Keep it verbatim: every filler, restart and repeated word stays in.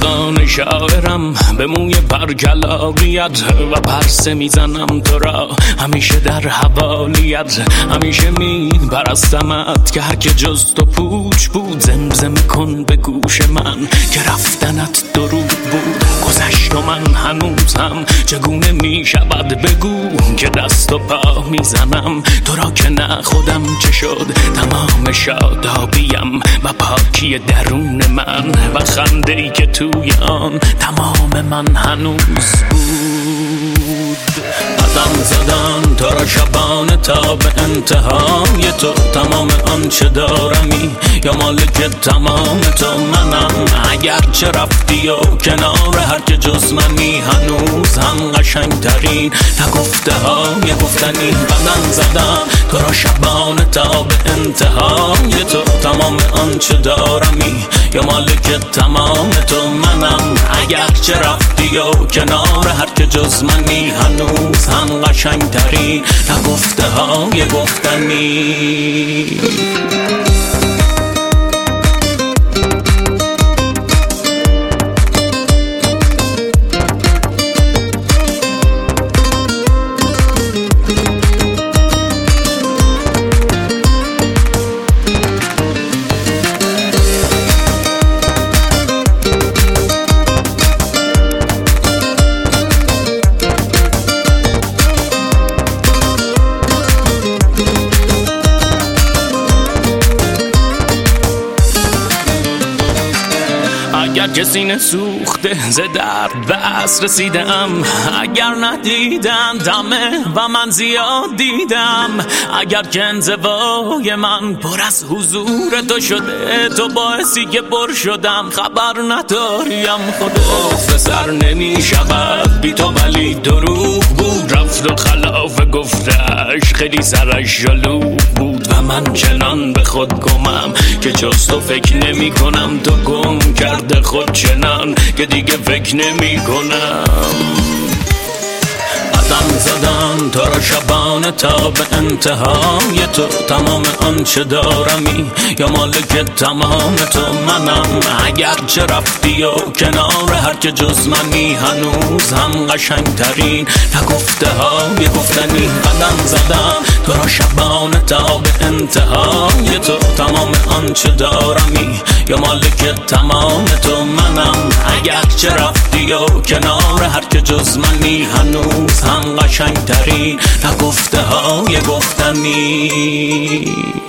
عاشقان شاعرم به موی برگلاریت و پرسه میزنم تو را همیشه در حوالیت. همیشه می پرستمت که هر که جز تو پوچ بود. زمزمه کن به گوش من که رفتنت درود بود. گذشت و من هنوزم چگونه می شود بگو که دست و پا میزنم تو را که نه خودم چه شد. تمام شادابیم و پاکی درون من و خنده‌ای که توی آن تمام من هنوز بود. قدم زدن تو را شبانه تا به انتهای تو. تمام آنچه دارمی یا مالک تمام تو منم. اگرچه رفتی و کنار هر که جز منی هنوز هم قشنگ ترین نگفته های گفتنی. قدم زدن تو را شبانه تا به انتهای تو. تمام آنچه دارمی یا مالک تمام تو منم. اگرچه رفتی و کنار هر که جز منی هنوز هم قشنگ ترین نگفته های گفتنی. اگر کسی نسوخته ز درد بس رسیدم. اگر ندیدن دمه و من زیاد دیدم. اگر که انزوای من پر از حضور تو شده تو باعثی که پر شدم خبر نداریم خودت سر نمی شود بی تو ولی دروغ بود. رفت و خلاف گفتش خیلی سرش جلو بود و من چنان به خود گمم که جز تو فکر نمی کنم. تو گم کرده خود چنان که دیگه فکر نمی کنم. قدم زدن تو را شبانه تا به انتهای تو. تمام آنچه دارمی یا مالک تمام تو منم. اگرچه رفتی و کنار هر که جز منی هنوز هم قشنگ ترین نگفته های گفتنی. قدم زدن تو را شبانه تا به انتهای تو. تمام آنچه دارمی یا مالک تمام تو منم. اگرچه رفتی و کنار هر که جز منی هنوز هم قشنگ ترین نگفته های گفتنی.